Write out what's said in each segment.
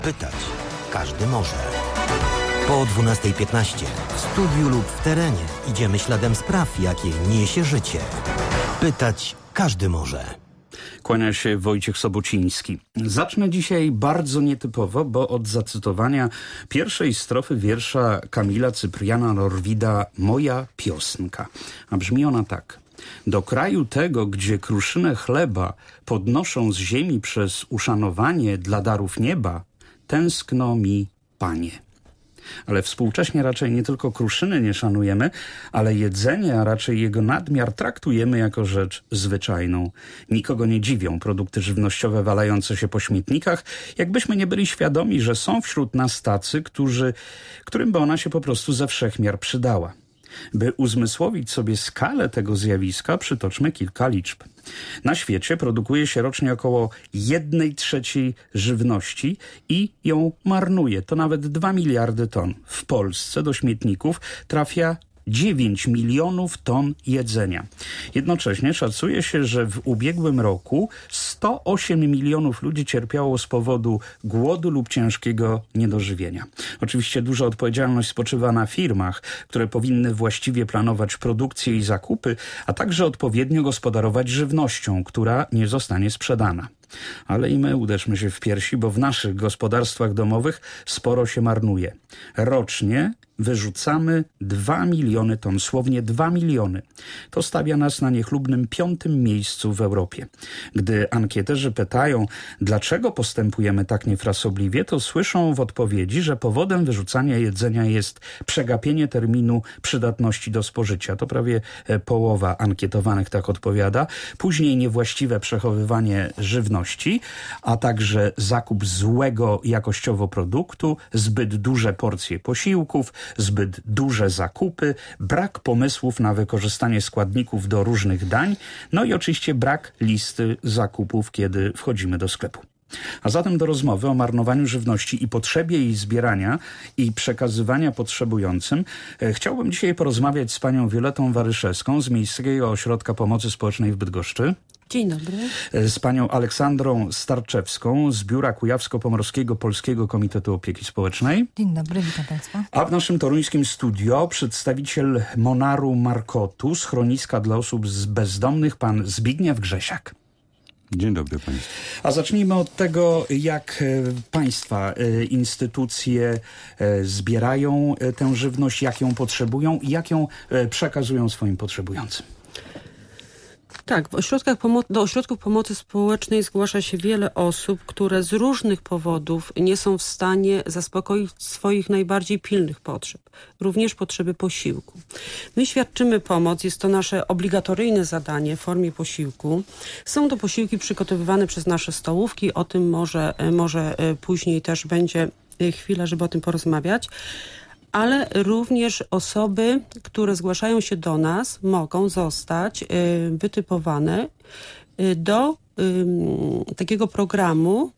Pytać każdy może. Po 12:15 w studiu lub w terenie idziemy śladem spraw, jakie niesie życie. Pytać każdy może. Kłania się Wojciech Sobociński. Zacznę dzisiaj bardzo nietypowo, bo od zacytowania pierwszej strofy wiersza Kamila Cypriana Norwida Moja piosenka. A brzmi ona tak. Do kraju tego, gdzie kruszynę chleba podnoszą z ziemi przez uszanowanie dla darów nieba, tęskno mi, Panie. Ale współcześnie raczej nie tylko kruszyny nie szanujemy, ale jedzenie, a raczej jego nadmiar traktujemy jako rzecz zwyczajną. Nikogo nie dziwią produkty żywnościowe walające się po śmietnikach, jakbyśmy nie byli świadomi, że są wśród nas tacy, którym by ona się po prostu ze wszechmiar przydała. By uzmysłowić sobie skalę tego zjawiska, przytoczmy kilka liczb. Na świecie produkuje się rocznie około 1/3 żywności i ją marnuje. To nawet 2 miliardy ton. W Polsce do śmietników trafia 9 milionów ton jedzenia. Jednocześnie szacuje się, że w ubiegłym roku 108 milionów ludzi cierpiało z powodu głodu lub ciężkiego niedożywienia. Oczywiście duża odpowiedzialność spoczywa na firmach, które powinny właściwie planować produkcję i zakupy, a także odpowiednio gospodarować żywnością, która nie zostanie sprzedana. Ale i my uderzmy się w piersi, bo w naszych gospodarstwach domowych sporo się marnuje. Rocznie wyrzucamy 2 miliony ton, słownie 2 miliony. To stawia nas na niechlubnym 5. miejscu w Europie. Gdy ankieterzy pytają, dlaczego postępujemy tak niefrasobliwie, to słyszą w odpowiedzi, że powodem wyrzucania jedzenia jest przegapienie terminu przydatności do spożycia. To prawie połowa ankietowanych tak odpowiada. Później niewłaściwe przechowywanie żywności, a także zakup złego jakościowo produktu, zbyt duże porcje posiłków, zbyt duże zakupy, brak pomysłów na wykorzystanie składników do różnych dań, no i oczywiście brak listy zakupów, kiedy wchodzimy do sklepu. A zatem do rozmowy o marnowaniu żywności i potrzebie jej zbierania i przekazywania potrzebującym chciałbym dzisiaj porozmawiać z panią Violetą Waryszewską z Miejskiego Ośrodka Pomocy Społecznej w Bydgoszczy. Dzień dobry. Z panią Aleksandrą Starczewską z Biura Kujawsko-Pomorskiego Polskiego Komitetu Opieki Społecznej. Dzień dobry, witam państwa. A w naszym toruńskim studio przedstawiciel Monaru Markotu, schroniska dla osób bezdomnych, pan Zbigniew Grzesiak. Dzień dobry państwu. A zacznijmy od tego, jak państwa instytucje zbierają tę żywność, jak ją potrzebują i jak ją przekazują swoim potrzebującym. Tak, do ośrodków pomocy społecznej zgłasza się wiele osób, które z różnych powodów nie są w stanie zaspokoić swoich najbardziej pilnych potrzeb, również potrzeby posiłku. My świadczymy pomoc, jest to nasze obligatoryjne zadanie w formie posiłku. Są to posiłki przygotowywane przez nasze stołówki, o tym może później też będzie chwila, żeby o tym porozmawiać. Ale również osoby, które zgłaszają się do nas, mogą zostać wytypowane do takiego programu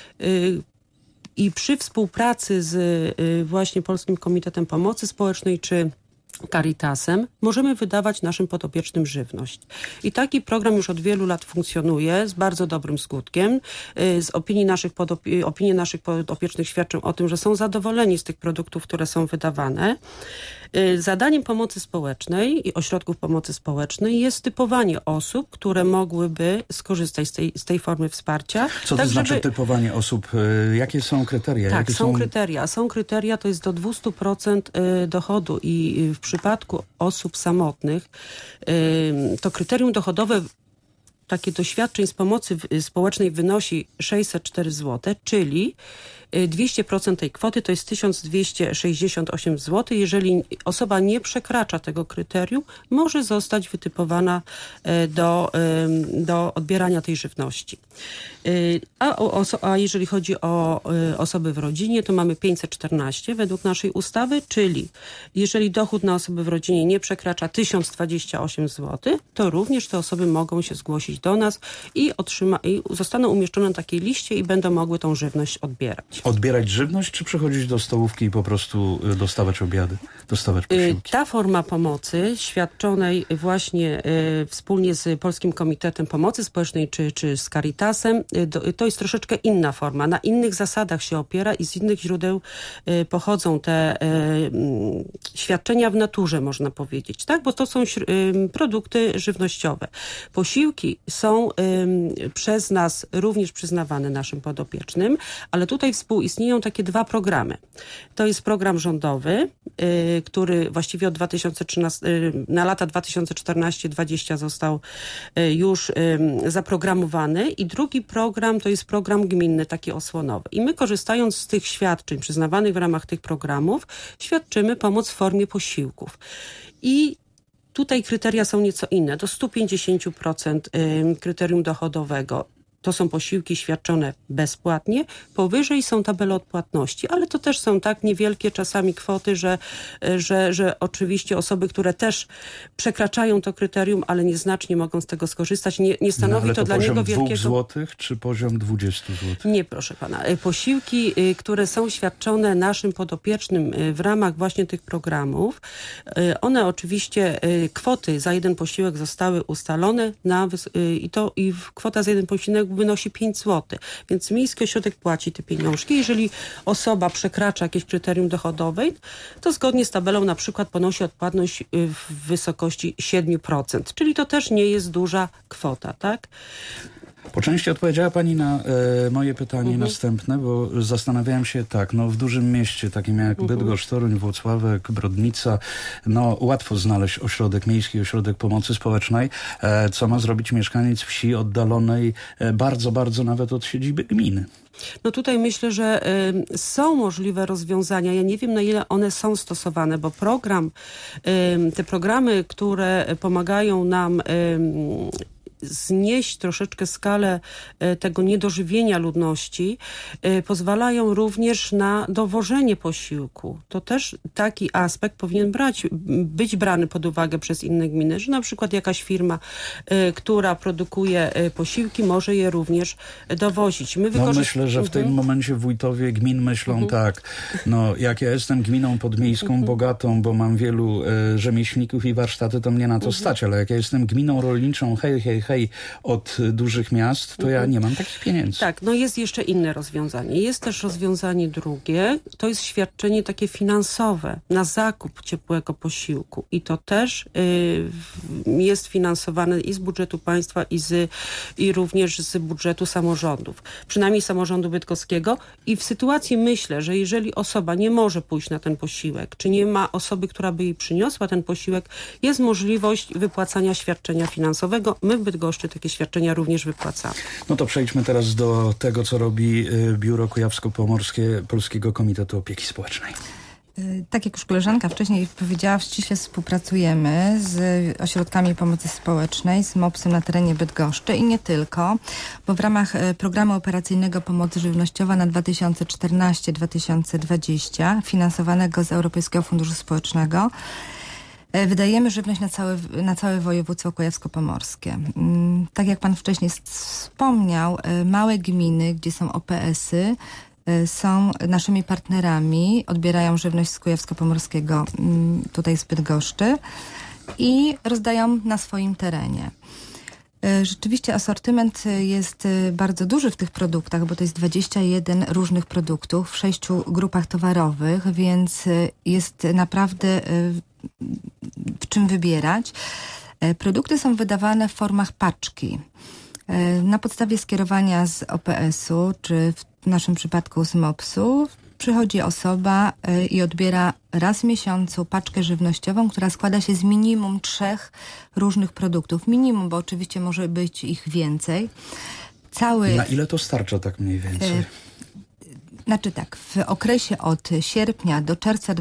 i przy współpracy z właśnie Polskim Komitetem Pomocy Społecznej czy Caritasem możemy wydawać naszym podopiecznym żywność. I taki program już od wielu lat funkcjonuje z bardzo dobrym skutkiem. Z opinie naszych podopiecznych świadczą o tym, że są zadowoleni z tych produktów, które są wydawane. Zadaniem pomocy społecznej i ośrodków pomocy społecznej jest typowanie osób, które mogłyby skorzystać z tej formy wsparcia. Co to znaczy typowanie osób? Jakie są kryteria? Tak, kryteria. Są kryteria, to jest do 200% dochodu i w przypadku osób samotnych to kryterium dochodowe takie doświadczeń z pomocy społecznej wynosi 604 zł, czyli 200% tej kwoty to jest 1268 zł. Jeżeli osoba nie przekracza tego kryterium, może zostać wytypowana do odbierania tej żywności. A jeżeli chodzi o osoby w rodzinie, to mamy 514 według naszej ustawy, czyli jeżeli dochód na osoby w rodzinie nie przekracza 1028 zł, to również te osoby mogą się zgłosić zwrócić do nas i zostaną umieszczone na takiej liście i będą mogły tą żywność odbierać. Odbierać żywność, czy przychodzić do stołówki i po prostu dostawać obiady, dostawać posiłki? Ta forma pomocy świadczonej właśnie wspólnie z Polskim Komitetem Pomocy Społecznej czy z Caritasem, to jest troszeczkę inna forma. Na innych zasadach się opiera i z innych źródeł pochodzą te świadczenia w naturze, można powiedzieć, tak? Bo to są produkty żywnościowe. Posiłki są przez nas również przyznawane naszym podopiecznym, ale tutaj współistnieją takie dwa programy. To jest program rządowy, który właściwie od 2013, na lata 2014-2020 został już zaprogramowany i drugi program to jest program gminny, taki osłonowy. I my, korzystając z tych świadczeń przyznawanych w ramach tych programów, świadczymy pomoc w formie posiłków. I tutaj kryteria są nieco inne. Do 150% kryterium dochodowego. To są posiłki świadczone bezpłatnie. Powyżej są tabele odpłatności, ale to też są tak niewielkie czasami kwoty, że oczywiście osoby, które też przekraczają to kryterium, ale nieznacznie mogą z tego skorzystać. Nie stanowi to dla niego wielkiego... poziom 2 złotych czy poziom 20 zł? Nie, proszę pana. Posiłki, które są świadczone naszym podopiecznym w ramach właśnie tych programów, one oczywiście, kwoty za jeden posiłek zostały ustalone i kwota za jeden posiłek wynosi 5 zł. Więc miejski ośrodek płaci te pieniążki. Jeżeli osoba przekracza jakieś kryterium dochodowe, to zgodnie z tabelą na przykład ponosi odpłatność w wysokości 7%. Czyli to też nie jest duża kwota, tak? Po części odpowiedziała pani na moje pytanie następne, bo zastanawiałem się tak, w dużym mieście, takim jak Bydgoszcz, Toruń, Włocławek, Brodnica, łatwo znaleźć miejski ośrodek pomocy społecznej, co ma zrobić mieszkaniec wsi oddalonej bardzo, bardzo nawet od siedziby gminy. Tutaj myślę, że są możliwe rozwiązania. Ja nie wiem, na ile one są stosowane, bo te programy, które pomagają nam znieść troszeczkę skalę tego niedożywienia ludności, pozwalają również na dowożenie posiłku. To też taki aspekt powinien być brany pod uwagę przez inne gminy, że na przykład jakaś firma, która produkuje posiłki, może je również dowozić. Myślę, że w tym momencie wójtowie gmin myślą tak, jak ja jestem gminą podmiejską, bogatą, bo mam wielu rzemieślników i warsztaty, to mnie na to stać, ale jak ja jestem gminą rolniczą, hej, od dużych miast, to ja nie mam takich pieniędzy. Tak, jest jeszcze inne rozwiązanie. Jest też rozwiązanie drugie, to jest świadczenie takie finansowe na zakup ciepłego posiłku i to też jest finansowane i z budżetu państwa i również z budżetu samorządów. Przynajmniej samorządu bydgoskiego i w sytuacji myślę, że jeżeli osoba nie może pójść na ten posiłek, czy nie ma osoby, która by jej przyniosła ten posiłek, jest możliwość wypłacania świadczenia finansowego. My w Bydgoszczy takie świadczenia również wypłacamy. To przejdźmy teraz do tego, co robi Biuro Kujawsko-Pomorskie Polskiego Komitetu Opieki Społecznej. Tak jak już koleżanka wcześniej powiedziała, ściśle współpracujemy z ośrodkami pomocy społecznej, z MOPS-em na terenie Bydgoszczy i nie tylko, bo w ramach programu operacyjnego Pomocy Żywnościowa na 2014-2020 finansowanego z Europejskiego Funduszu Społecznego wydajemy żywność na całe województwo kujawsko-pomorskie. Tak jak pan wcześniej wspomniał, małe gminy, gdzie są OPS-y, są naszymi partnerami, odbierają żywność z Kujawsko-Pomorskiego, tutaj z Bydgoszczy i rozdają na swoim terenie. Rzeczywiście asortyment jest bardzo duży w tych produktach, bo to jest 21 różnych produktów w 6 grupach towarowych, więc jest naprawdę w czym wybierać. Produkty są wydawane w formach paczki. Na podstawie skierowania z OPS-u, czy w naszym przypadku z MOPS-u, przychodzi osoba i odbiera raz w miesiącu paczkę żywnościową, która składa się z minimum 3 różnych produktów. Minimum, bo oczywiście może być ich więcej. Na ile to starcza tak mniej więcej? W okresie od sierpnia do czerwca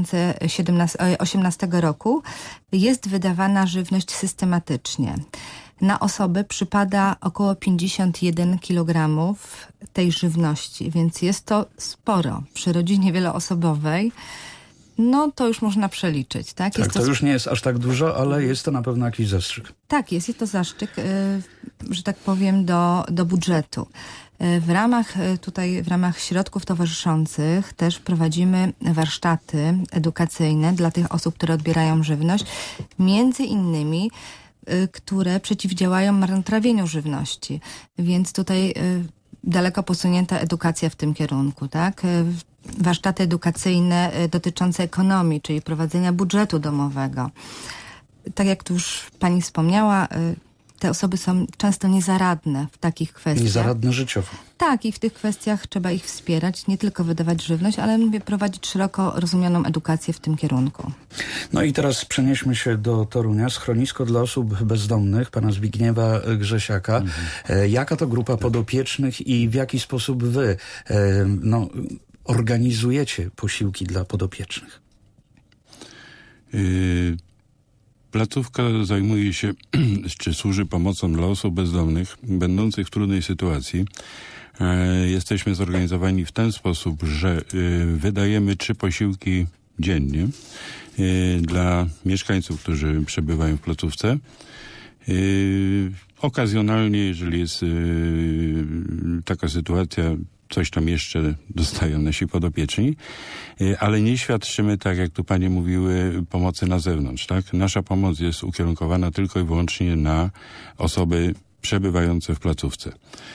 2018 roku jest wydawana żywność systematycznie. Na osobę przypada około 51 kg tej żywności, więc jest to sporo. Przy rodzinie wieloosobowej no to już można przeliczyć. Tak, Tak, to już nie jest aż tak dużo, ale jest to na pewno jakiś zastrzyk. Tak, jest to zastrzyk, że tak powiem, do budżetu. W ramach środków towarzyszących też prowadzimy warsztaty edukacyjne dla tych osób, które odbierają żywność, między innymi, które przeciwdziałają marnotrawieniu żywności. Więc tutaj daleko posunięta edukacja w tym kierunku, tak? Warsztaty edukacyjne dotyczące ekonomii, czyli prowadzenia budżetu domowego. Tak jak tu już pani wspomniała, te osoby są często niezaradne w takich kwestiach. Niezaradne życiowo. Tak, i w tych kwestiach trzeba ich wspierać, nie tylko wydawać żywność, ale prowadzić szeroko rozumianą edukację w tym kierunku. No i teraz przenieśmy się do Torunia. Schronisko dla osób bezdomnych, pana Zbigniewa Grzesiaka. Jaka to grupa podopiecznych i w jaki sposób wy organizujecie posiłki dla podopiecznych? Placówka zajmuje się, czy służy pomocą dla osób bezdomnych, będących w trudnej sytuacji. Jesteśmy zorganizowani w ten sposób, że wydajemy 3 posiłki dziennie dla mieszkańców, którzy przebywają w placówce. Okazjonalnie, jeżeli jest taka sytuacja, coś tam jeszcze dostają nasi podopieczni, ale nie świadczymy, tak jak tu panie mówiły, pomocy na zewnątrz, tak? Nasza pomoc jest ukierunkowana tylko i wyłącznie na osoby przebywające w placówce.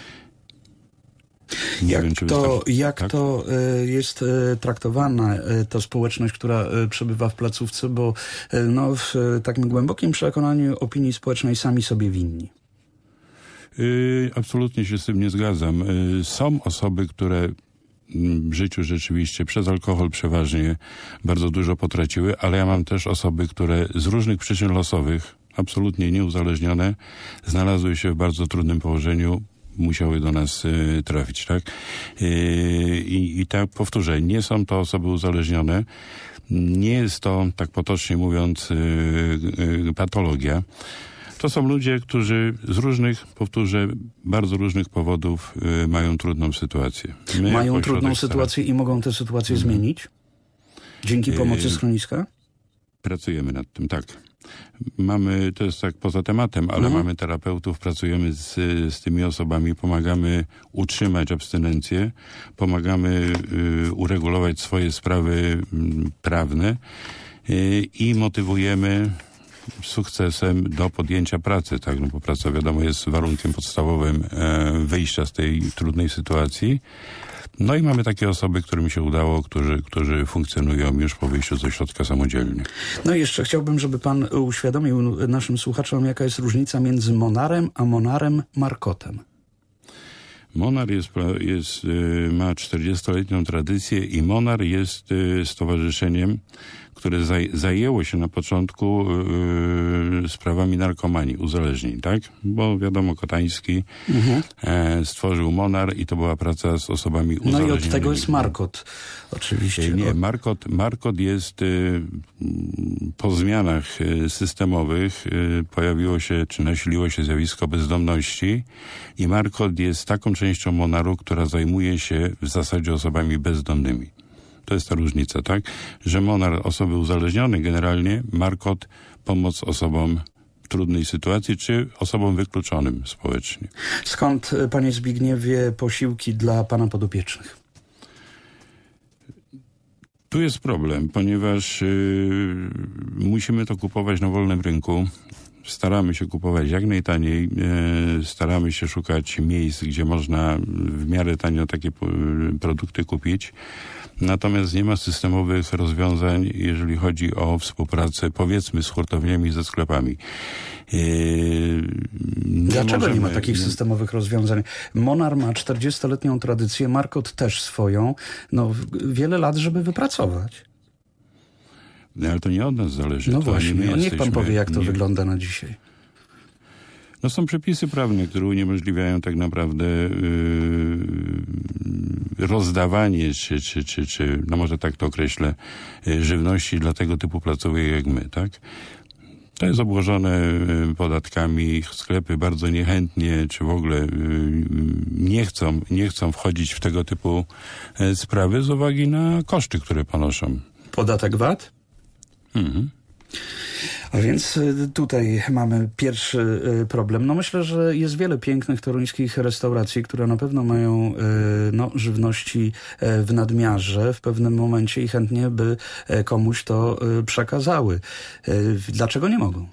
Jak to jest traktowana to społeczność, która przebywa w placówce, bo w takim głębokim przekonaniu opinii społecznej sami sobie winni? Absolutnie się z tym nie zgadzam. Są osoby, które w życiu rzeczywiście przez alkohol przeważnie bardzo dużo potraciły, ale ja mam też osoby, które z różnych przyczyn losowych, absolutnie nieuzależnione, znalazły się w bardzo trudnym położeniu, musiały do nas trafić, tak? I tak powtórzę, nie są to osoby uzależnione, nie jest to, tak potocznie mówiąc, patologia. To są ludzie, którzy z różnych, powtórzę, bardzo różnych powodów mają trudną sytuację. Mają trudną sytuację i mogą tę sytuację zmienić? Dzięki pomocy schroniska? Pracujemy nad tym, tak. Mamy, to jest tak poza tematem, ale mamy terapeutów, pracujemy z tymi osobami, pomagamy utrzymać abstynencję, pomagamy uregulować swoje sprawy prawne i motywujemy sukcesem do podjęcia pracy, tak, no bo praca, wiadomo, jest warunkiem podstawowym wyjścia z tej trudnej sytuacji. No i mamy takie osoby, którym się udało, którzy funkcjonują już po wyjściu z ośrodka samodzielnie. No i jeszcze chciałbym, żeby pan uświadomił naszym słuchaczom, jaka jest różnica między Monarem a Monarem Markotem. Monar ma 40-letnią tradycję i Monar jest stowarzyszeniem, które zajęło się na początku sprawami narkomanii, uzależnień, tak? Bo wiadomo, Kotański stworzył Monar i to była praca z osobami uzależnionymi. No i od tego jest Markot, oczywiście. Nie, Markot jest po zmianach systemowych pojawiło się, czy nasiliło się zjawisko bezdomności i Markot jest taką częścią Monaru, która zajmuje się w zasadzie osobami bezdomnymi. To jest ta różnica, tak? Że Monar osoby uzależnione generalnie, Markot pomoc osobom w trudnej sytuacji, czy osobom wykluczonym społecznie. Skąd, panie Zbigniewie, posiłki dla pana podopiecznych? Tu jest problem, ponieważ musimy to kupować na wolnym rynku. Staramy się kupować jak najtaniej, staramy się szukać miejsc, gdzie można w miarę tanio takie produkty kupić. Natomiast nie ma systemowych rozwiązań, jeżeli chodzi o współpracę, powiedzmy, z hurtowniami, ze sklepami. Dlaczego nie ma takich systemowych rozwiązań? Monar ma 40-letnią tradycję, Markot też swoją. No, wiele lat, żeby wypracować. No, ale to nie od nas zależy. No to właśnie, niech pan powie, jak to wygląda na dzisiaj. No są przepisy prawne, które uniemożliwiają tak naprawdę rozdawanie, czy no może tak to określę, żywności dla tego typu placówek jak my, tak? To jest obłożone podatkami, sklepy bardzo niechętnie, czy w ogóle nie chcą wchodzić w tego typu sprawy z uwagi na koszty, które ponoszą. Podatek VAT? Mhm. A więc tutaj mamy pierwszy problem. No myślę, że jest wiele pięknych toruńskich restauracji, które na pewno mają żywności w nadmiarze w pewnym momencie i chętnie by komuś to przekazały. Dlaczego nie mogą?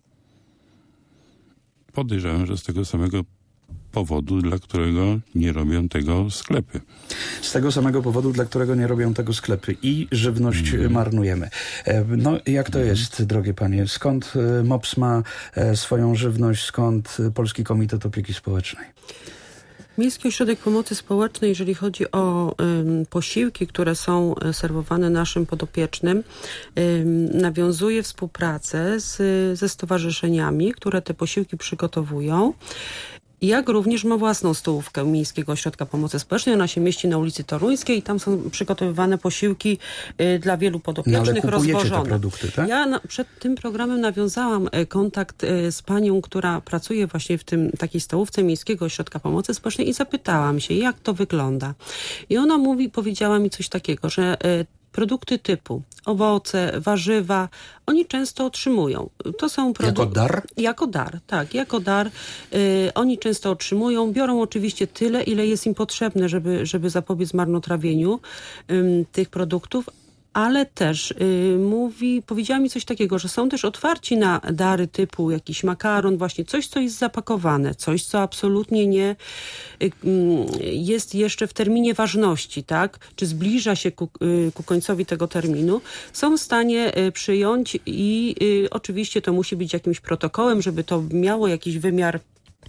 Podejrzewam, że z tego samego powodu, dla którego nie robią tego sklepy. Z tego samego powodu, dla którego nie robią tego sklepy i żywność marnujemy. No jak to jest, drogie panie? Skąd MOPS ma swoją żywność? Skąd Polski Komitet Opieki Społecznej? Miejski Ośrodek Pomocy Społecznej, jeżeli chodzi o posiłki, które są serwowane naszym podopiecznym, nawiązuje współpracę ze stowarzyszeniami, które te posiłki przygotowują. Jak również ma własną stołówkę Miejskiego Ośrodka Pomocy Społecznej. Ona się mieści na ulicy Toruńskiej i tam są przygotowywane posiłki dla wielu podopiecznych, ale kupujecie rozwożone. te produkty, tak? Ja przed tym programem nawiązałam kontakt z panią, która pracuje właśnie w takiej stołówce Miejskiego Ośrodka Pomocy Społecznej i zapytałam się, jak to wygląda. I ona powiedziała mi coś takiego, że produkty typu owoce, warzywa, oni często otrzymują. To są Jako dar? Jako dar, tak. Jako dar. Oni często otrzymują, biorą oczywiście tyle, ile jest im potrzebne, żeby zapobiec marnotrawieniu tych produktów, ale też powiedziała mi coś takiego, że są też otwarci na dary typu jakiś makaron, właśnie coś, co jest zapakowane, coś, co absolutnie nie jest jeszcze w terminie ważności, tak? Czy zbliża się ku końcowi tego terminu, są w stanie przyjąć i oczywiście to musi być jakimś protokołem, żeby to miało jakiś wymiar,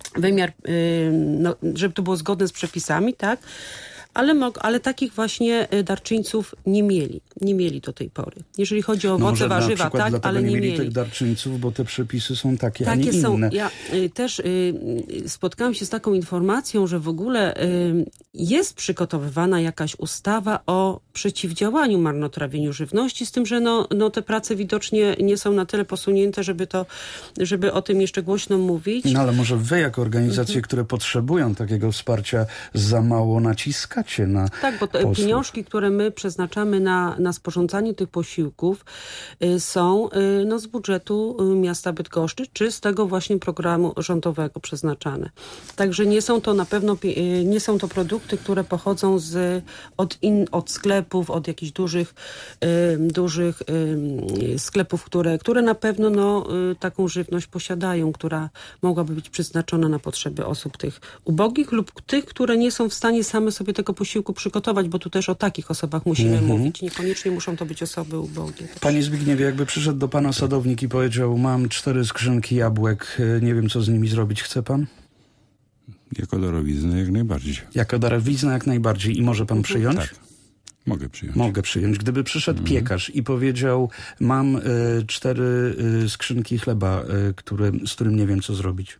żeby to było zgodne z przepisami, tak? Ale takich właśnie darczyńców nie mieli do tej pory. Jeżeli chodzi o owoce, warzywa, tak, ale nie mieli tych darczyńców, bo te przepisy są takie, a nie inne. Ja też spotkałam się z taką informacją, że w ogóle jest przygotowywana jakaś ustawa o przeciwdziałaniu marnotrawieniu żywności, z tym, że te prace widocznie nie są na tyle posunięte, żeby o tym jeszcze głośno mówić. No ale może wy jako organizacje, które potrzebują takiego wsparcia, za mało naciskacie na Tak, bo posłów. pieniążki, które my przeznaczamy na sporządzanie tych posiłków są z budżetu miasta Bydgoszczy, czy z tego właśnie programu rządowego przeznaczane. Także nie są to na pewno nie są to produkty, które pochodzą od sklepów, od jakichś dużych sklepów, które na pewno taką żywność posiadają, która mogłaby być przeznaczona na potrzeby osób tych ubogich lub tych, które nie są w stanie same sobie tego posiłku przygotować, bo tu też o takich osobach musimy mówić. Niekoniecznie muszą to być osoby ubogie. Panie Zbigniewie, jakby przyszedł do pana sadownik i powiedział, mam 4 skrzynki jabłek, nie wiem co z nimi zrobić, chce pan? Jako darowiznę jak najbardziej. Jako darowiznę jak najbardziej. I może pan przyjąć? Tak. Mogę przyjąć. Mogę przyjąć. Gdyby przyszedł piekarz i powiedział, mam 4 skrzynki chleba, z którym nie wiem co zrobić.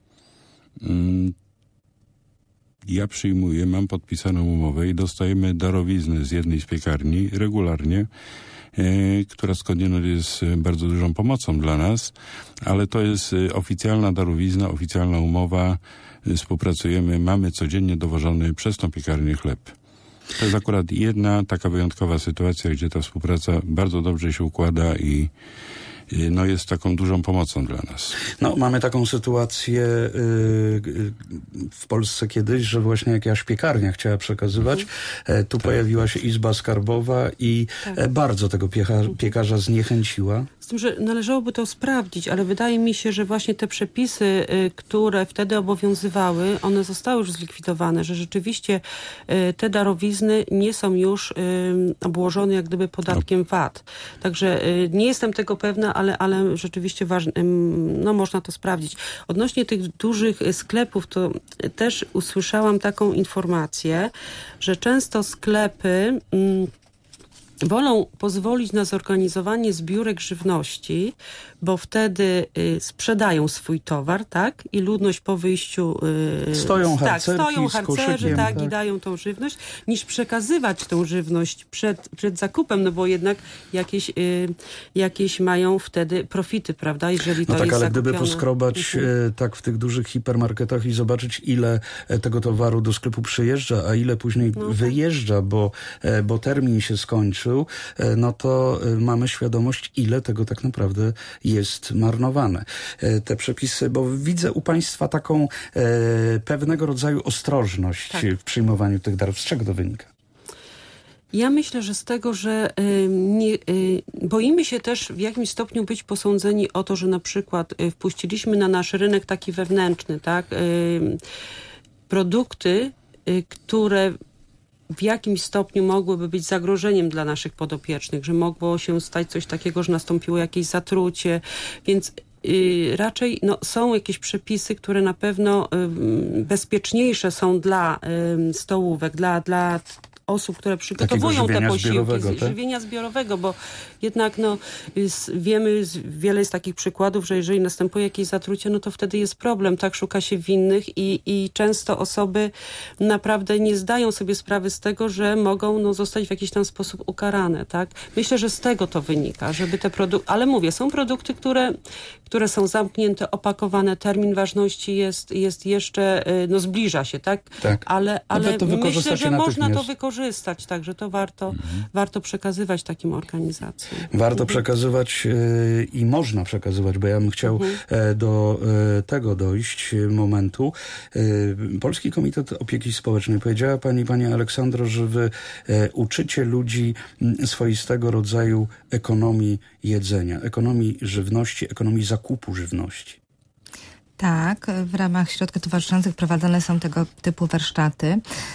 Ja przyjmuję, mam podpisaną umowę i dostajemy darowiznę z jednej z piekarni regularnie, która skądinąd jest bardzo dużą pomocą dla nas, ale to jest oficjalna darowizna, oficjalna umowa, współpracujemy, mamy codziennie dowożony przez tą piekarnię chleb. To jest akurat jedna taka wyjątkowa sytuacja, gdzie ta współpraca bardzo dobrze się układa i jest taką dużą pomocą dla nas. Mamy taką sytuację w Polsce kiedyś, że właśnie jakaś piekarnia chciała przekazywać. Tu pojawiła się Izba Skarbowa i bardzo tego piekarza zniechęciła. Z tym, że należałoby to sprawdzić, ale wydaje mi się, że właśnie te przepisy, które wtedy obowiązywały, one zostały już zlikwidowane, że rzeczywiście te darowizny nie są już obłożone jak gdyby podatkiem VAT. Także nie jestem tego pewna, ale rzeczywiście ważne, można to sprawdzić. Odnośnie tych dużych sklepów, to też usłyszałam taką informację, że często sklepy wolą pozwolić na zorganizowanie zbiórek żywności, bo wtedy sprzedają swój towar, tak? I ludność po wyjściu... Stoją harcerzy, i dają tą żywność, niż przekazywać tą żywność przed zakupem, bo jednak jakieś mają wtedy profity, prawda? Jeżeli to jest ale zakupione. gdyby poskrobać tak w tych dużych hipermarketach i zobaczyć, ile tego towaru do sklepu przyjeżdża, a ile później wyjeżdża, bo termin się skończył, skończył, no to mamy świadomość, ile tego tak naprawdę jest marnowane. Te przepisy, bo widzę u państwa taką pewnego rodzaju ostrożność w przyjmowaniu tych darów. Z czego to wynika? Ja myślę, że z tego, że boimy się też w jakimś stopniu być posądzeni o to, że na przykład wpuściliśmy na nasz rynek taki wewnętrzny, tak, produkty, które w jakimś stopniu mogłyby być zagrożeniem dla naszych podopiecznych, że mogło się stać coś takiego, że nastąpiło jakieś zatrucie, więc raczej są jakieś przepisy, które na pewno bezpieczniejsze są dla stołówek, dla osób, które przygotowują te posiłki z żywienia zbiorowego, bo jednak wiemy, wiele jest takich przykładów, że jeżeli następuje jakieś zatrucie, no to wtedy jest problem, tak, szuka się winnych i często osoby naprawdę nie zdają sobie sprawy z tego, że mogą zostać w jakiś tam sposób ukarane, tak. Myślę, że z tego to wynika, żeby te produkty, ale mówię, są produkty, które są zamknięte, opakowane, termin ważności jest jeszcze, zbliża się, tak, ale to myślę, że można to wykorzystać, także to warto przekazywać takim organizacjom. Warto przekazywać i można przekazywać, bo ja bym chciał do tego dojść momentu. Polski Komitet Opieki Społecznej. Powiedziała pani Aleksandro, że wy uczycie ludzi swoistego rodzaju ekonomii jedzenia, ekonomii żywności, ekonomii zakupu żywności. Tak, w ramach środków towarzyszących prowadzone są tego typu warsztaty.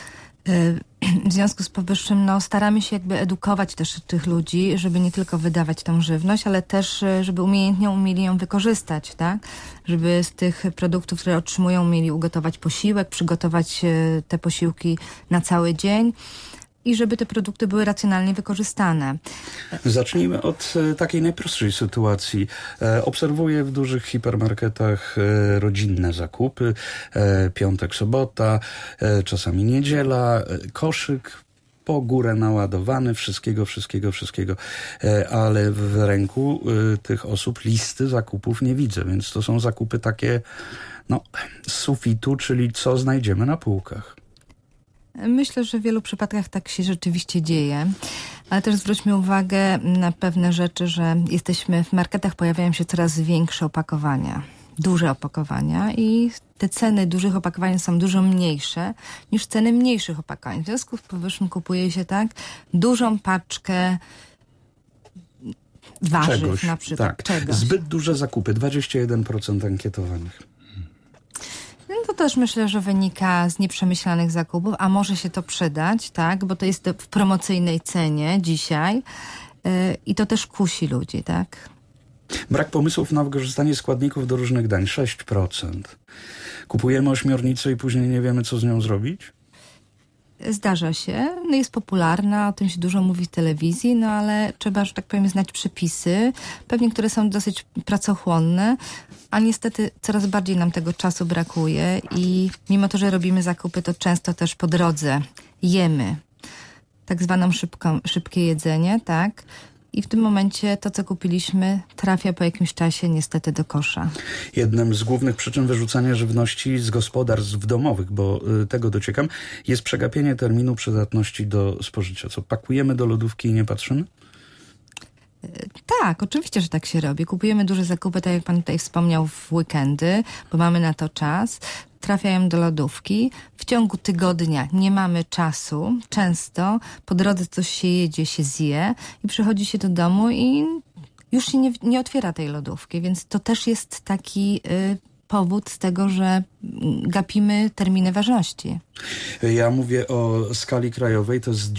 W związku z powyższym staramy się jakby edukować też tych ludzi, żeby nie tylko wydawać tą żywność, ale też, żeby umieli ją wykorzystać, tak? Żeby z tych produktów, które otrzymują, umieli ugotować posiłek, przygotować te posiłki na cały dzień i żeby te produkty były racjonalnie wykorzystane. Zacznijmy od takiej najprostszej sytuacji. Obserwuję w dużych hipermarketach rodzinne zakupy, piątek, sobota, czasami niedziela, koszyk po górę naładowany, wszystkiego, ale w ręku tych osób listy zakupów nie widzę, więc to są zakupy takie z sufitu, czyli co znajdziemy na półkach. Myślę, że w wielu przypadkach tak się rzeczywiście dzieje, ale też zwróćmy uwagę na pewne rzeczy, że w marketach pojawiają się coraz większe opakowania, duże opakowania i te ceny dużych opakowań są dużo mniejsze niż ceny mniejszych opakowań. W związku z powyższym kupuje się dużą paczkę warzyw na przykład. Tak. Zbyt duże zakupy, 21% ankietowanych. To też myślę, że wynika z nieprzemyślanych zakupów, a może się to przydać, tak, bo to jest w promocyjnej cenie dzisiaj i to też kusi ludzi, tak. Brak pomysłów na wykorzystanie składników do różnych dań, 6%. Kupujemy ośmiornicę i później nie wiemy, co z nią zrobić? Zdarza się, jest popularna, o tym się dużo mówi w telewizji, ale trzeba, że tak powiem, znać przepisy, pewnie które są dosyć pracochłonne, a niestety coraz bardziej nam tego czasu brakuje i mimo to, że robimy zakupy, to często też po drodze jemy tak zwaną szybkie jedzenie, tak? I w tym momencie to, co kupiliśmy, trafia po jakimś czasie niestety do kosza. Jednym z głównych przyczyn wyrzucania żywności z gospodarstw domowych, bo tego dociekam, jest przegapienie terminu przydatności do spożycia. Co, pakujemy do lodówki i nie patrzymy? Tak, oczywiście, że tak się robi. Kupujemy duże zakupy, tak jak pan tutaj wspomniał, w weekendy, bo mamy na to czas. Trafiają do lodówki. W ciągu tygodnia nie mamy czasu. Często po drodze coś się jedzie, się zje i przychodzi się do domu i już się nie otwiera tej lodówki. Więc to też jest taki powód z tego, że gapimy terminy ważności. Ja mówię o skali krajowej, to jest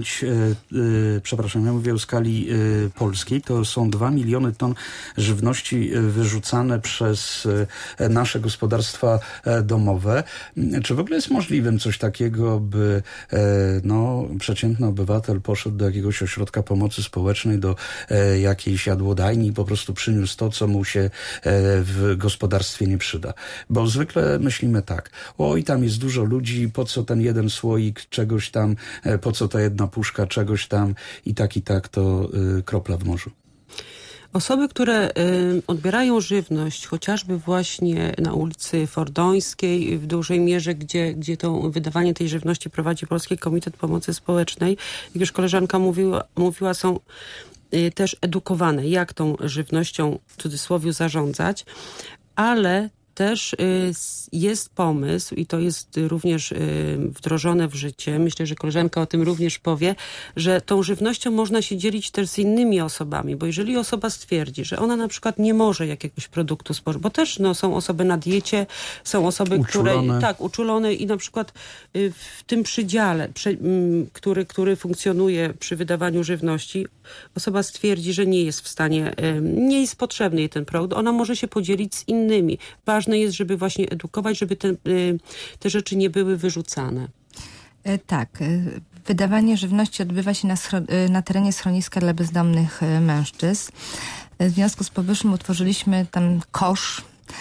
ja mówię o skali polskiej, to są 2 miliony ton żywności wyrzucane przez nasze gospodarstwa domowe. Czy w ogóle jest możliwym coś takiego, by przeciętny obywatel poszedł do jakiegoś ośrodka pomocy społecznej, do jakiejś jadłodajni i po prostu przyniósł to, co mu się w gospodarstwie nie przyda? Bo zwykle myślimy tak, oj, tam jest dużo ludzi, po co ten jeden słoik czegoś tam, po co ta jedna puszka czegoś tam i tak to kropla w morzu. Osoby, które odbierają żywność, chociażby właśnie na ulicy Fordońskiej, w dużej mierze, gdzie to wydawanie tej żywności prowadzi Polski Komitet Pomocy Społecznej, jak już koleżanka mówiła, są też edukowane, jak tą żywnością w cudzysłowie zarządzać, ale też jest pomysł i to jest również wdrożone w życie. Myślę, że koleżanka o tym również powie, że tą żywnością można się dzielić też z innymi osobami, bo jeżeli osoba stwierdzi, że ona na przykład nie może jakiegoś produktu spożyć, bo też są osoby na diecie, są osoby, uczulone. które uczulone i na przykład w tym przydziale, który funkcjonuje przy wydawaniu żywności, osoba stwierdzi, że nie jest w stanie, nie jest potrzebny jej ten produkt, ona może się podzielić z innymi. Ważne jest, żeby właśnie edukować, żeby te rzeczy nie były wyrzucane. Tak. Wydawanie żywności odbywa się na terenie schroniska dla bezdomnych mężczyzn. W związku z powyższym utworzyliśmy tam kosz,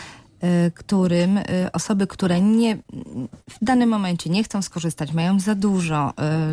którym osoby, które w danym momencie nie chcą skorzystać, mają za dużo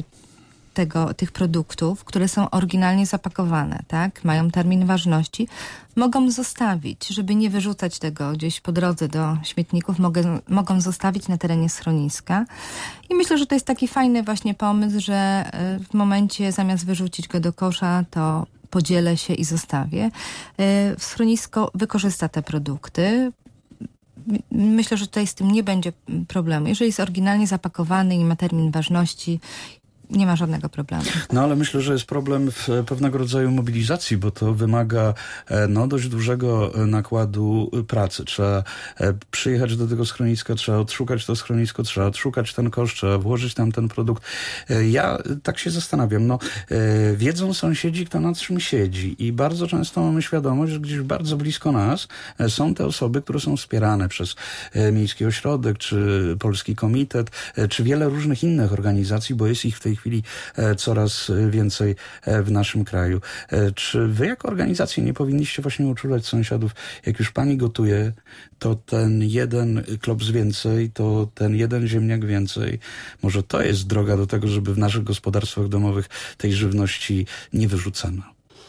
tych produktów, które są oryginalnie zapakowane, tak? Mają termin ważności, mogą zostawić, żeby nie wyrzucać tego gdzieś po drodze do śmietników, mogą zostawić na terenie schroniska. I myślę, że to jest taki fajny właśnie pomysł, że w momencie zamiast wyrzucić go do kosza, to podzielę się i zostawię. Schronisko wykorzysta te produkty. Myślę, że tutaj z tym nie będzie problemu. Jeżeli jest oryginalnie zapakowany i ma termin ważności, nie ma żadnego problemu. No ale myślę, że jest problem w pewnego rodzaju mobilizacji, bo to wymaga dość dużego nakładu pracy. Trzeba przyjechać do tego schroniska, trzeba odszukać to schronisko, trzeba odszukać ten kosz, trzeba włożyć tam ten produkt. Ja tak się zastanawiam, wiedzą sąsiedzi, kto na czym siedzi i bardzo często mamy świadomość, że gdzieś bardzo blisko nas są te osoby, które są wspierane przez Miejski Ośrodek, czy Polski Komitet, czy wiele różnych innych organizacji, bo jest ich w tej chwili coraz więcej w naszym kraju. Czy wy jako organizacje nie powinniście właśnie uczulać sąsiadów, jak już pani gotuje, to ten jeden klops więcej, to ten jeden ziemniak więcej. Może to jest droga do tego, żeby w naszych gospodarstwach domowych tej żywności nie wyrzucano.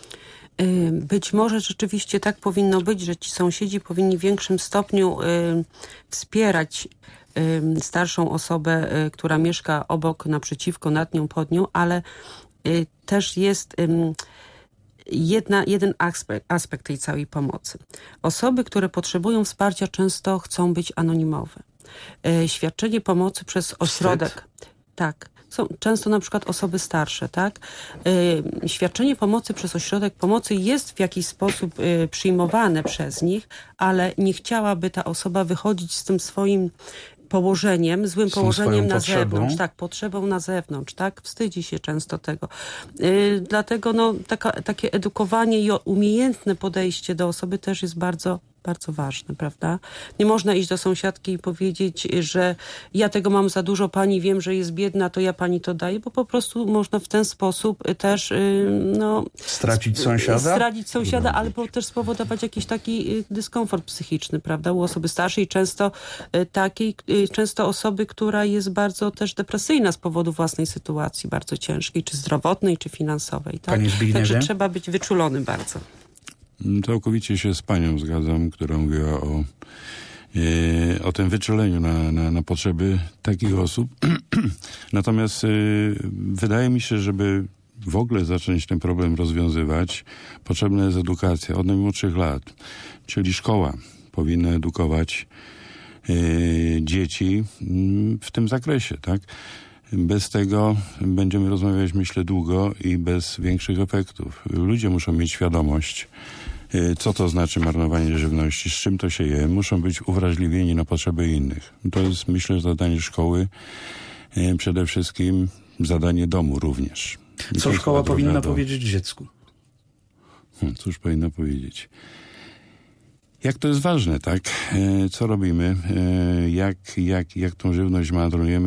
Być może rzeczywiście tak powinno być, że ci sąsiedzi powinni w większym stopniu wspierać starszą osobę, która mieszka obok, naprzeciwko, nad nią, pod nią, ale też jest jeden aspekt tej całej pomocy. Osoby, które potrzebują wsparcia, często chcą być anonimowe. Świadczenie pomocy przez ośrodek. Tak. Są często na przykład osoby starsze, tak? Świadczenie pomocy przez ośrodek pomocy jest w jakiś sposób przyjmowane przez nich, ale nie chciałaby ta osoba wychodzić z tym swoim położeniem, złym położeniem na zewnątrz, tak, potrzebą na zewnątrz, tak, wstydzi się często tego. Dlatego takie edukowanie i umiejętne podejście do osoby też jest bardzo, bardzo ważne, prawda? Nie można iść do sąsiadki i powiedzieć, że ja tego mam za dużo, pani wiem, że jest biedna, to ja pani to daję, bo po prostu można w ten sposób też stracić sąsiada, albo też spowodować jakiś taki dyskomfort psychiczny, prawda? U osoby starszej często osoby, która jest bardzo też depresyjna z powodu własnej sytuacji, bardzo ciężkiej, czy zdrowotnej, czy finansowej, tak? Panie Zbigniewie? Także trzeba być wyczulony bardzo. Całkowicie się z panią zgadzam, która mówiła o tym wyczuleniu na potrzeby takich osób. Natomiast wydaje mi się, żeby w ogóle zacząć ten problem rozwiązywać, potrzebna jest edukacja od najmłodszych lat. Czyli szkoła powinna edukować dzieci w tym zakresie, tak? Bez tego będziemy rozmawiać, myślę, długo i bez większych efektów. Ludzie muszą mieć świadomość, co to znaczy marnowanie żywności, z czym to się je. Muszą być uwrażliwieni na potrzeby innych. To jest, myślę, zadanie szkoły, przede wszystkim zadanie domu również. Co szkoła powinna powiedzieć dziecku? Cóż powinna powiedzieć? Jak to jest ważne, tak? Co robimy? Jak tą żywność marnujemy?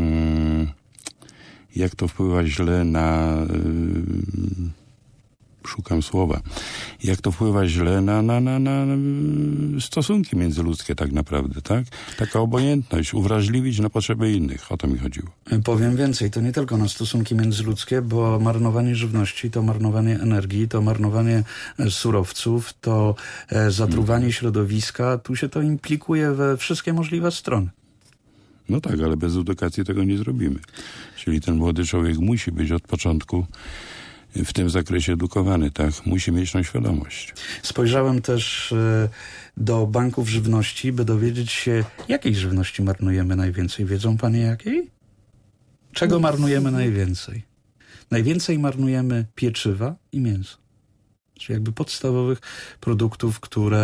Jak to wpływa źle na szukam słowa, jak to wpływa źle na stosunki międzyludzkie tak naprawdę, tak? Taka obojętność, uwrażliwić na potrzeby innych. O to mi chodziło. Powiem więcej, to nie tylko na stosunki międzyludzkie, bo marnowanie żywności, to marnowanie energii, to marnowanie surowców, to zatruwanie środowiska, tu się to implikuje we wszystkie możliwe strony. No tak, ale bez edukacji tego nie zrobimy. Czyli ten młody człowiek musi być od początku w tym zakresie edukowany, tak? Musi mieć tą świadomość. Spojrzałem też do banków żywności, by dowiedzieć się, jakiej żywności marnujemy najwięcej. Wiedzą panie jakiej? Czego marnujemy najwięcej? Najwięcej marnujemy pieczywa i mięsa. Czyli jakby podstawowych produktów,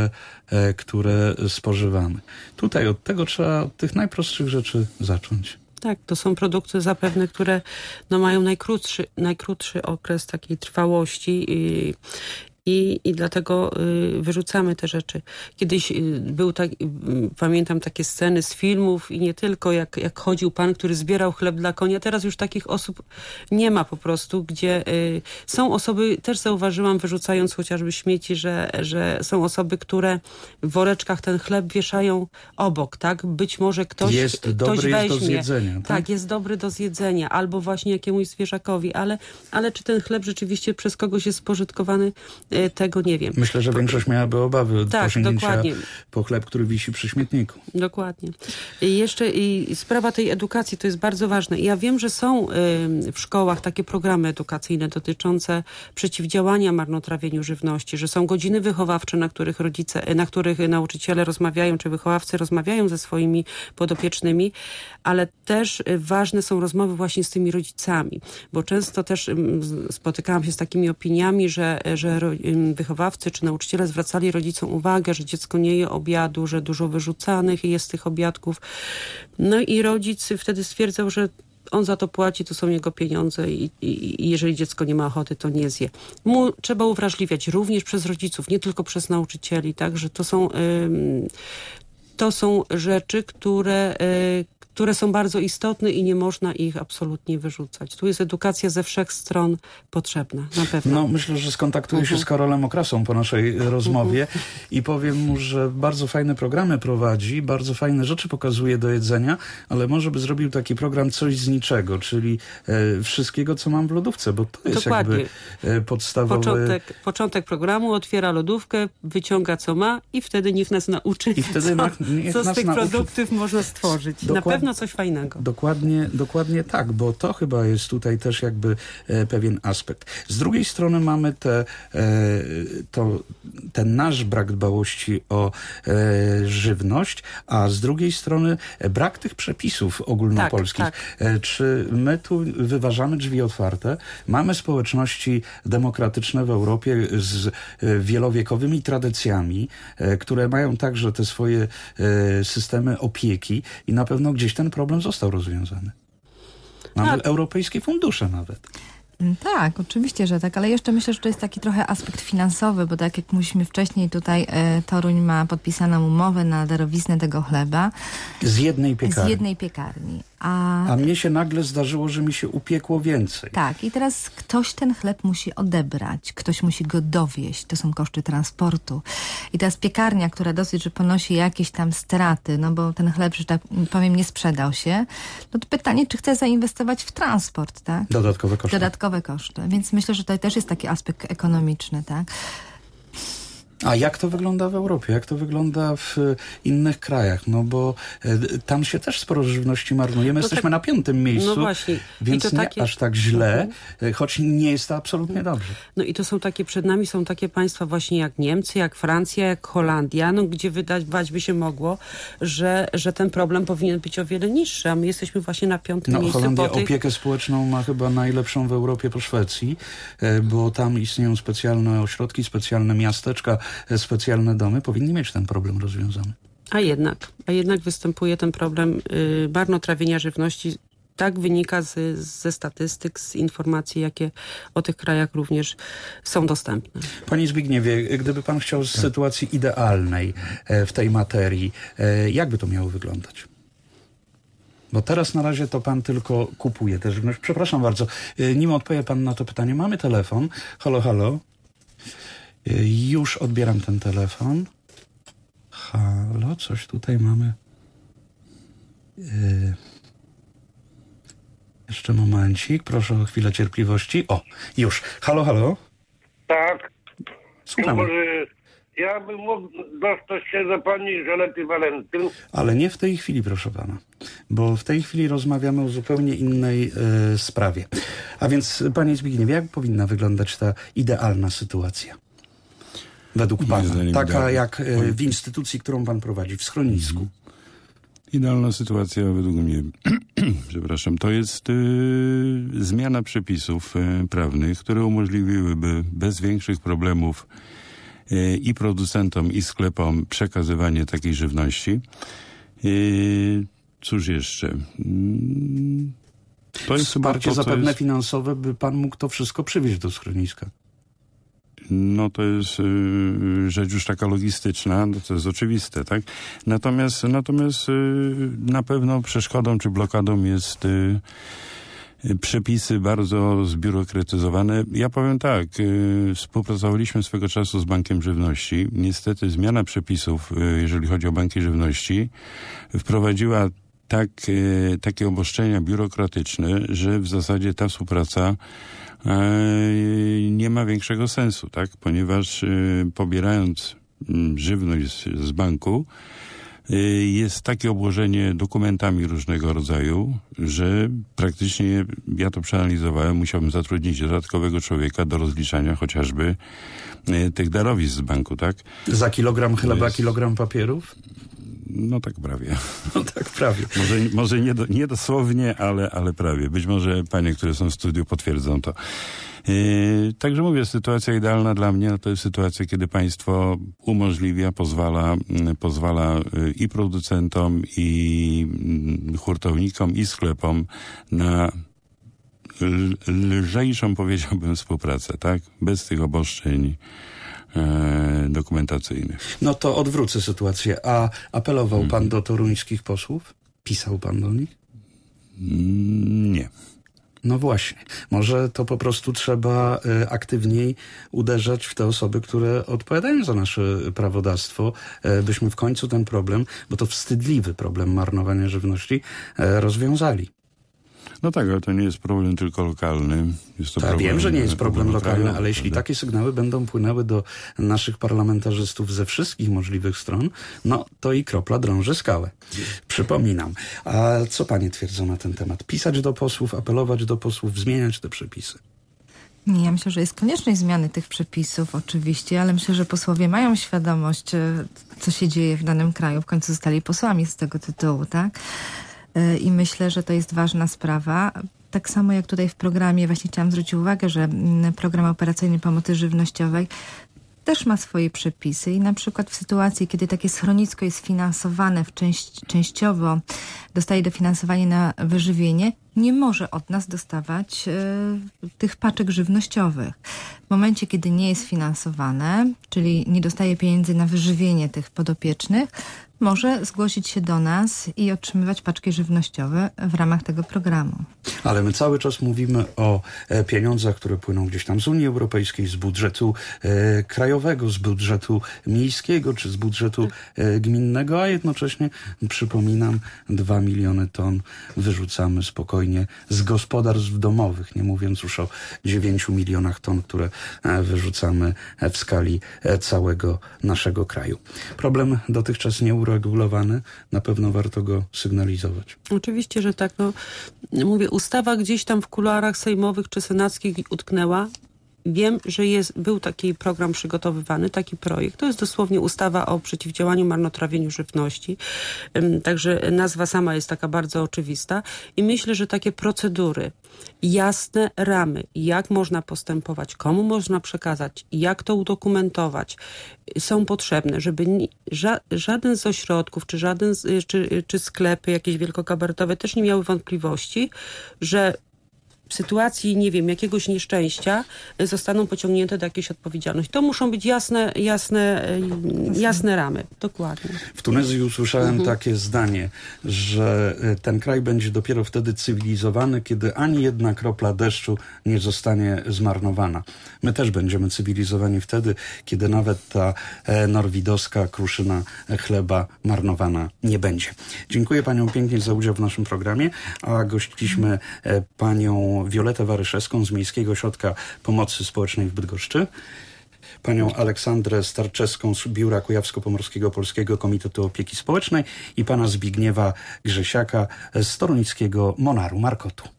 które spożywamy. Tutaj od tego trzeba, od tych najprostszych rzeczy zacząć. Tak, to są produkty zapewne, które mają najkrótszy okres takiej trwałości i dlatego wyrzucamy te rzeczy. Kiedyś pamiętam takie sceny z filmów i nie tylko, jak chodził pan, który zbierał chleb dla konia. Teraz już takich osób nie ma po prostu, gdzie są osoby, też zauważyłam, wyrzucając chociażby śmieci, że są osoby, które w woreczkach ten chleb wieszają obok, tak? Być może ktoś dobry, weźmie. jest do zjedzenia. Tak, jest dobry do zjedzenia, albo właśnie jakiemuś zwierzakowi, ale czy ten chleb rzeczywiście przez kogoś jest spożytkowany, tego nie wiem. Myślę, że większość miałaby obawy od posięgnięcia dokładnie. po chleb, który wisi przy śmietniku. Dokładnie. I jeszcze sprawa tej edukacji to jest bardzo ważne. Ja wiem, że są w szkołach takie programy edukacyjne dotyczące przeciwdziałania marnotrawieniu żywności, że są godziny wychowawcze, na których nauczyciele rozmawiają, czy wychowawcy rozmawiają ze swoimi podopiecznymi, ale też ważne są rozmowy właśnie z tymi rodzicami, bo często też spotykałam się z takimi opiniami, że wychowawcy czy nauczyciele zwracali rodzicom uwagę, że dziecko nie je obiadu, że dużo wyrzucanych jest tych obiadków. No i rodzic wtedy stwierdzał, że on za to płaci, to są jego pieniądze i jeżeli dziecko nie ma ochoty, to nie zje. Trzeba uwrażliwiać również przez rodziców, nie tylko przez nauczycieli, tak, że to są rzeczy, które są bardzo istotne i nie można ich absolutnie wyrzucać. Tu jest edukacja ze wszech stron potrzebna, na pewno. No, myślę, że skontaktuję się z Karolem Okrasą po naszej rozmowie i powiem mu, że bardzo fajne programy prowadzi, bardzo fajne rzeczy pokazuje do jedzenia, ale może by zrobił taki program coś z niczego, czyli wszystkiego, co mam w lodówce, bo to jest dokładnie. Jakby podstawowy... Początek programu, otwiera lodówkę, wyciąga co ma i wtedy niech nas nauczy, I wtedy co z tych produktów można stworzyć. Na pewno coś fajnego. Dokładnie tak, bo to chyba jest tutaj też jakby pewien aspekt. Z drugiej strony mamy ten nasz brak dbałości o żywność, a z drugiej strony brak tych przepisów ogólnopolskich. Tak. Czy my tu wyważamy drzwi otwarte? Mamy społeczności demokratyczne w Europie z wielowiekowymi tradycjami, które mają także te swoje systemy opieki i na pewno gdzieś ten problem został rozwiązany. Mamy europejskie fundusze nawet. Tak, oczywiście, że tak, ale jeszcze myślę, że to jest taki trochę aspekt finansowy, bo tak jak mówiliśmy wcześniej, tutaj Toruń ma podpisaną umowę na darowiznę tego chleba. Z jednej piekarni. A mnie się nagle zdarzyło, że mi się upiekło więcej. Tak, i teraz ktoś ten chleb musi odebrać, ktoś musi go dowieźć, to są koszty transportu. I teraz piekarnia, która dosyć, że ponosi jakieś tam straty, no bo ten chleb, że tak powiem, nie sprzedał się, no to pytanie, czy chce zainwestować w transport, tak? Dodatkowe koszty. Więc myślę, że tutaj też jest taki aspekt ekonomiczny, tak? A jak to wygląda w Europie? Jak to wygląda w innych krajach? No bo tam się też sporo żywności marnuje. My jesteśmy na 5. miejscu, no właśnie. więc nie aż tak źle, choć nie jest to absolutnie dobrze. No i to są takie, przed nami są takie państwa właśnie jak Niemcy, jak Francja, jak Holandia, no gdzie wydawać by się mogło, że ten problem powinien być o wiele niższy, a my jesteśmy właśnie na 5. miejscu. Holandia opiekę społeczną ma chyba najlepszą w Europie po Szwecji, bo tam istnieją specjalne ośrodki, specjalne miasteczka, specjalne domy, powinni mieć ten problem rozwiązany. A jednak występuje ten problem marnotrawienia żywności. Tak wynika ze statystyk, z informacji, jakie o tych krajach również są dostępne. Panie Zbigniewie, gdyby pan chciał z sytuacji idealnej w tej materii, jak by to miało wyglądać? Bo teraz na razie to pan tylko kupuje tę żywność. Przepraszam bardzo, nim odpowie pan na to pytanie, mamy telefon. Halo, halo. Już odbieram ten telefon. Halo, coś tutaj mamy. Jeszcze momencik, proszę o chwilę cierpliwości. O, już. Halo, halo. Tak. Słuchamy. Może ja bym mógł dostać się do pani Żanety Walentyn. Ale nie w tej chwili, proszę pana. Bo w tej chwili rozmawiamy o zupełnie innej sprawie. A więc, panie Zbigniewie, jak powinna wyglądać ta idealna sytuacja? Według pana. Taka jak w instytucji, którą pan prowadzi, w schronisku. Idealna sytuacja według mnie, przepraszam, to jest zmiana przepisów prawnych, które umożliwiłyby bez większych problemów i producentom, i sklepom przekazywanie takiej żywności. Cóż jeszcze? To jest wsparcie zapewne finansowe, by pan mógł to wszystko przywieźć do schroniska. No to jest rzecz już taka logistyczna, no to jest oczywiste, tak? Natomiast na pewno przeszkodą czy blokadą jest przepisy bardzo zbiurokratyzowane. Ja powiem tak, współpracowaliśmy swego czasu z Bankiem Żywności. Niestety zmiana przepisów, jeżeli chodzi o banki żywności, wprowadziła takie obostrzenia biurokratyczne, że w zasadzie ta współpraca nie ma większego sensu, tak? Ponieważ pobierając żywność z banku, jest takie obłożenie dokumentami różnego rodzaju, że praktycznie, ja to przeanalizowałem, musiałbym zatrudnić dodatkowego człowieka do rozliczania chociażby tych darowizn z banku, tak? Za kilogram chleba, kilogram papierów? No tak prawie. No tak prawie. Może nie dosłownie, ale prawie. Być może panie, które są w studiu, potwierdzą to. Także mówię, sytuacja idealna dla mnie to jest sytuacja, kiedy państwo umożliwia, pozwala i producentom, i hurtownikom, i sklepom na lżejszą, powiedziałbym, współpracę, tak? Bez tych obostrzeń dokumentacyjnych. No to odwrócę sytuację. A apelował pan do toruńskich posłów? Pisał pan do nich? Nie. No właśnie. Może to po prostu trzeba aktywniej uderzać w te osoby, które odpowiadają za nasze prawodawstwo, byśmy w końcu ten problem, bo to wstydliwy problem marnowania żywności, rozwiązali. No tak, ale to nie jest problem tylko lokalny. Jest to problem, wiem, że nie jest problem lokalny, kraju, ale jeśli takie sygnały będą płynęły do naszych parlamentarzystów ze wszystkich możliwych stron, no to i kropla drąży skałę. Przypominam. A co panie twierdzą na ten temat? Pisać do posłów, apelować do posłów, zmieniać te przepisy? Nie, ja myślę, że jest konieczność zmiany tych przepisów oczywiście, ale myślę, że posłowie mają świadomość, co się dzieje w danym kraju. W końcu zostali posłami z tego tytułu, tak? I myślę, że to jest ważna sprawa. Tak samo jak tutaj w programie właśnie chciałam zwrócić uwagę, że program operacyjny pomocy żywnościowej też ma swoje przepisy i na przykład w sytuacji, kiedy takie schronisko jest finansowane częściowo, dostaje dofinansowanie na wyżywienie, nie może od nas dostawać tych paczek żywnościowych. W momencie, kiedy nie jest finansowane, czyli nie dostaje pieniędzy na wyżywienie tych podopiecznych, może zgłosić się do nas i otrzymywać paczki żywnościowe w ramach tego programu. Ale my cały czas mówimy o pieniądzach, które płyną gdzieś tam z Unii Europejskiej, z budżetu krajowego, z budżetu miejskiego czy z budżetu gminnego, a jednocześnie, przypominam, 2 miliony ton wyrzucamy spokojnie z gospodarstw domowych, nie mówiąc już o 9 milionach ton, które wyrzucamy w skali całego naszego kraju. Problem dotychczas nieuregulowany, na pewno warto go sygnalizować. Oczywiście, że tak. No, mówię, ustawa gdzieś tam w kuluarach sejmowych czy senackich utknęła. Wiem, że był taki program przygotowywany, taki projekt. To jest dosłownie ustawa o przeciwdziałaniu marnotrawieniu żywności. Także nazwa sama jest taka bardzo oczywista. I myślę, że takie procedury, jasne ramy, jak można postępować, komu można przekazać, jak to udokumentować, są potrzebne, żeby żaden z ośrodków, czy sklepy jakieś wielkokabaretowe też nie miały wątpliwości, że w sytuacji, nie wiem, jakiegoś nieszczęścia zostaną pociągnięte do jakiejś odpowiedzialności. To muszą być jasne ramy. Dokładnie. W Tunezji usłyszałem takie zdanie, że ten kraj będzie dopiero wtedy cywilizowany, kiedy ani jedna kropla deszczu nie zostanie zmarnowana. My też będziemy cywilizowani wtedy, kiedy nawet ta norwidowska kruszyna chleba marnowana nie będzie. Dziękuję panią pięknie za udział w naszym programie, a gościliśmy panią Violetę Waryszewską z Miejskiego Ośrodka Pomocy Społecznej w Bydgoszczy, panią Aleksandrę Starczewską z Biura Kujawsko-Pomorskiego Polskiego Komitetu Opieki Społecznej i pana Zbigniewa Grzesiaka z toruńskiego Monaru Markotu.